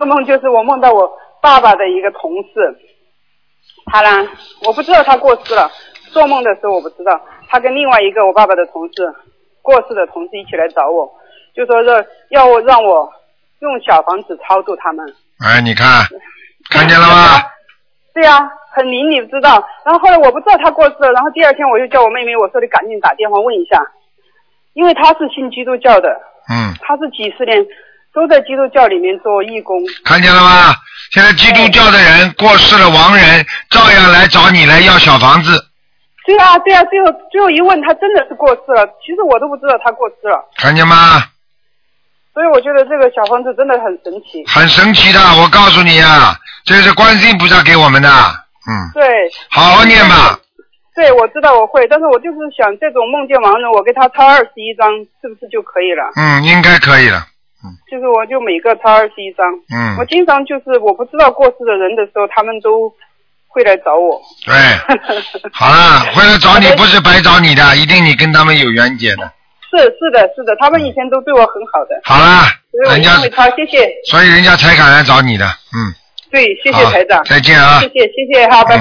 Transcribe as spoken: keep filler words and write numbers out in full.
做梦就是我梦到我爸爸的一个同事，他呢，我不知道他过世了，做梦的时候我不知道，他跟另外一个我爸爸的同事过世的同事一起来找我，就说是要我让我用小房子超度他们。 哎，你看，看见了吗？ 对呀、啊，很灵，你知道。然后后来我不知道他过世了，然后第二天我就叫我妹妹，我说你赶紧打电话问一下，因为他是信基督教的， 嗯， 他是几十年都在基督教里面做义工。 看见了吗？现在基督教的人过世了，亡人照样来找你来要小房子。 对啊，对啊，最后最后一问，他真的是过世了。其实我都不知道他过世了。 看见吗？ 所以我觉得这个小房子真的很神奇。 很神奇的，我告诉你啊，这是观世音菩萨给我们的。嗯。 对。 好好念吧。 对，我知道我会，但是我就是想这种梦见亡人，我给他抄二十一张，是不是就可以了？ 嗯，应该可以了。 嗯。就是我就每个抄二十一张。 嗯。 我经常就是我不知道过世的人的时候，他们都会来找我。 对。好了，会来找你不是白找你的，一定你跟他们有缘结的。 是是的是的，他们以前都对我很好的。 好了， 人家他谢谢。 所以人家才敢来找你的，嗯。 对，谢谢台长。 再见啊。 谢谢谢谢，好，拜拜。